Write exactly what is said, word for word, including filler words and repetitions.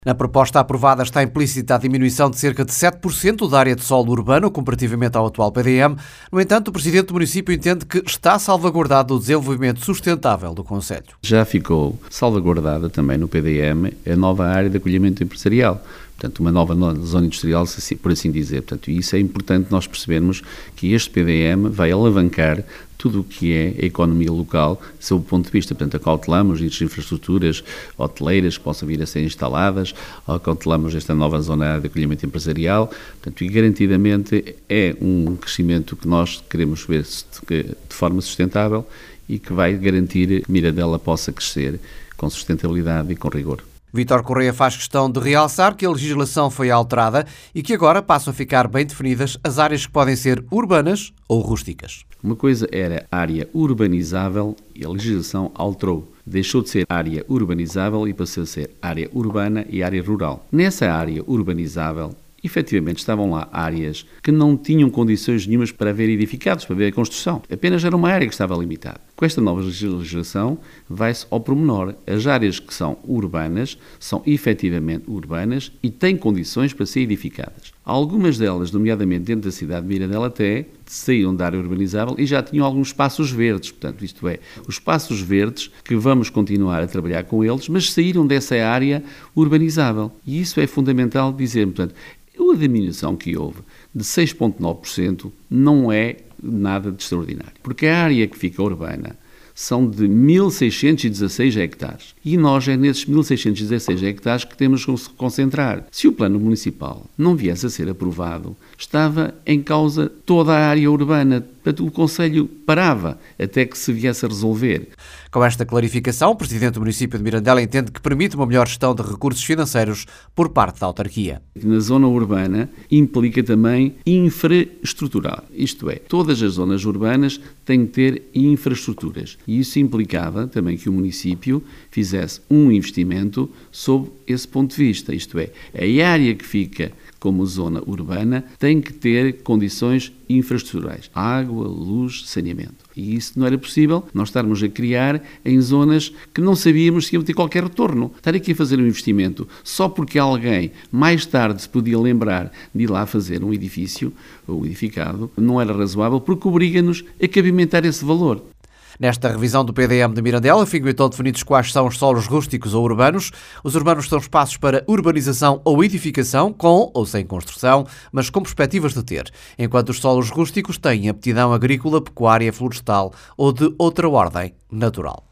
Na proposta aprovada está implícita a diminuição de cerca de sete por cento da área de solo urbano comparativamente ao atual P D M. No entanto, o Presidente do município entende que está salvaguardado o desenvolvimento sustentável do concelho. Já ficou salvaguardada também no P D M a nova área de acolhimento empresarial. Portanto, uma nova zona industrial, por assim dizer. Portanto, isso é importante nós percebermos que este P D M vai alavancar tudo o que é a economia local, sob o ponto de vista, portanto, acautelamos as infraestruturas hoteleiras que possam vir a ser instaladas, acautelamos esta nova zona de acolhimento empresarial, portanto, e garantidamente é um crescimento que nós queremos ver de forma sustentável e que vai garantir que Mirandela possa crescer com sustentabilidade e com rigor. Vítor Correia faz questão de realçar que a legislação foi alterada e que agora passam a ficar bem definidas as áreas que podem ser urbanas ou rústicas. Uma coisa era área urbanizável e a legislação alterou. Deixou de ser área urbanizável e passou a ser área urbana e área rural. Nessa área urbanizável, efetivamente estavam lá áreas que não tinham condições nenhumas para haver edificados, para haver a construção. Apenas era uma área que estava limitada. Com esta nova legislação vai-se ao pormenor. As áreas que são urbanas são efetivamente urbanas e têm condições para ser edificadas. Algumas delas, nomeadamente dentro da cidade de Mirandela, até saíram da área urbanizável e já tinham alguns espaços verdes. Portanto, isto é, os espaços verdes que vamos continuar a trabalhar com eles, mas saíram dessa área urbanizável. E isso é fundamental dizer, portanto, a diminuição que houve de seis vírgula nove por cento não é nada de extraordinário, porque a área que fica urbana são de mil seiscentos e dezasseis hectares e nós é nesses mil seiscentos e dezasseis hectares que temos que nos concentrar. Se o plano municipal não viesse a ser aprovado, estava em causa toda a área urbana. Portanto, o Conselho parava até que se viesse a resolver. Com esta clarificação, o Presidente do município de Mirandela entende que permite uma melhor gestão de recursos financeiros por parte da autarquia. Na zona urbana implica também infraestrutural, isto é, todas as zonas urbanas têm que ter infraestruturas e isso implicava também que o município fizesse um investimento sob esse ponto de vista, isto é, a área que fica como zona urbana tem que ter condições infraestruturais, água, luz, saneamento. E isso não era possível nós estarmos a criar em zonas que não sabíamos se iam ter qualquer retorno. Estar aqui a fazer um investimento só porque alguém mais tarde se podia lembrar de ir lá fazer um edifício ou edificado não era razoável porque obriga-nos a cabimentar esse valor. Nesta revisão do P D M de Mirandela, ficam então definidos quais são os solos rústicos ou urbanos. Os urbanos são espaços para urbanização ou edificação, com ou sem construção, mas com perspectivas de ter, enquanto os solos rústicos têm aptidão agrícola, pecuária, florestal ou de outra ordem natural.